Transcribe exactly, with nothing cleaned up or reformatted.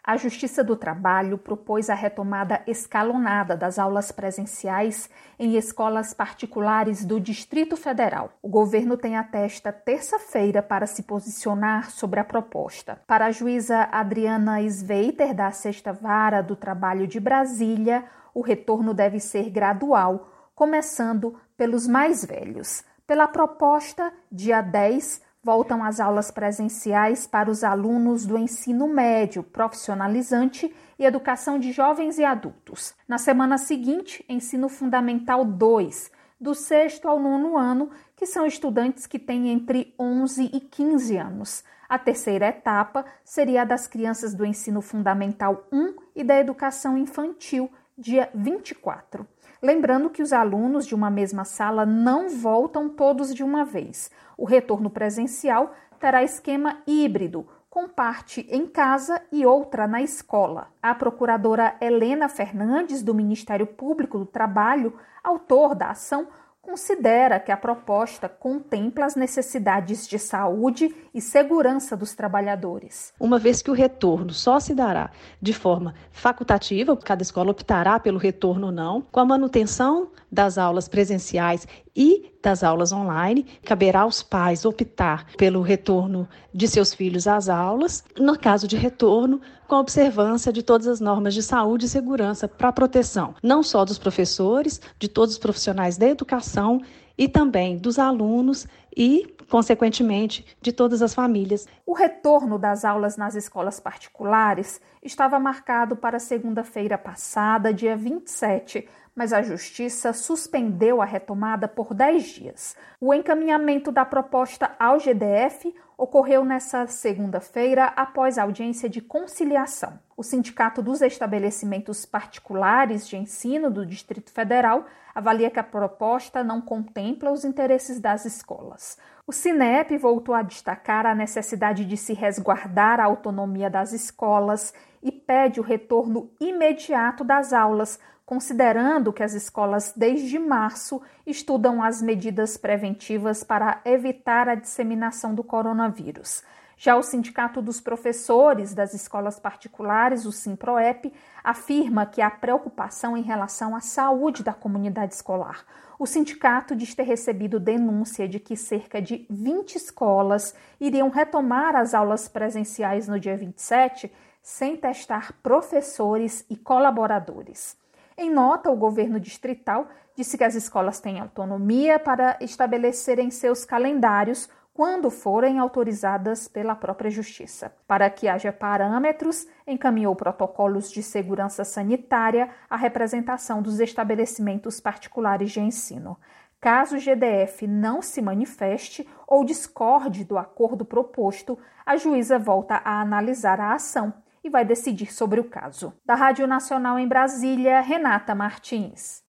A Justiça do Trabalho propôs a retomada escalonada das aulas presenciais em escolas particulares do Distrito Federal. O governo tem até esta terça-feira para se posicionar sobre a proposta. Para a juíza Adriana Sveiter, da Sexta Vara do Trabalho de Brasília, o retorno deve ser gradual, começando pelos mais velhos. Pela proposta, dia dez, voltam as aulas presenciais para os alunos do ensino médio, profissionalizante e educação de jovens e adultos. Na semana seguinte, ensino fundamental dois, do sexto ao nono ano, que são estudantes que têm entre onze e quinze anos. A terceira etapa seria a das crianças do ensino fundamental um e da educação infantil, dia vinte e quatro. Lembrando que os alunos de uma mesma sala não voltam todos de uma vez. O retorno presencial terá esquema híbrido, com parte em casa e outra na escola. A procuradora Helena Fernandes, do Ministério Público do Trabalho, autor da ação, considera que a proposta contempla as necessidades de saúde e segurança dos trabalhadores. Uma vez que o retorno só se dará de forma facultativa, cada escola optará pelo retorno ou não, com a manutenção das aulas presenciais e das aulas online, caberá aos pais optar pelo retorno de seus filhos às aulas, no caso de retorno, com a observância de todas as normas de saúde e segurança para a proteção, não só dos professores, de todos os profissionais da educação e também dos alunos e, consequentemente, de todas as famílias. O retorno das aulas nas escolas particulares estava marcado para segunda-feira passada, dia vinte e sete, mas a Justiça suspendeu a retomada por dez dias. O encaminhamento da proposta ao G D F ocorreu nesta segunda-feira após audiência de conciliação. O Sindicato dos Estabelecimentos Particulares de Ensino do Distrito Federal avalia que a proposta não contempla os interesses das escolas. O Sinep voltou a destacar a necessidade de se resguardar a autonomia das escolas e pede o retorno imediato das aulas, considerando que as escolas desde março estudam as medidas preventivas para evitar a disseminação do coronavírus. Já o Sindicato dos Professores das Escolas Particulares, o SINPROEP, afirma que há preocupação em relação à saúde da comunidade escolar. O sindicato diz ter recebido denúncia de que cerca de vinte escolas iriam retomar as aulas presenciais no dia vinte e sete sem testar professores e colaboradores. Em nota, o governo distrital disse que as escolas têm autonomia para estabelecerem seus calendários quando forem autorizadas pela própria Justiça. Para que haja parâmetros, encaminhou protocolos de segurança sanitária à representação dos estabelecimentos particulares de ensino. Caso o G D F não se manifeste ou discorde do acordo proposto, a juíza volta a analisar a ação e vai decidir sobre o caso. Da Rádio Nacional em Brasília, Renata Martins.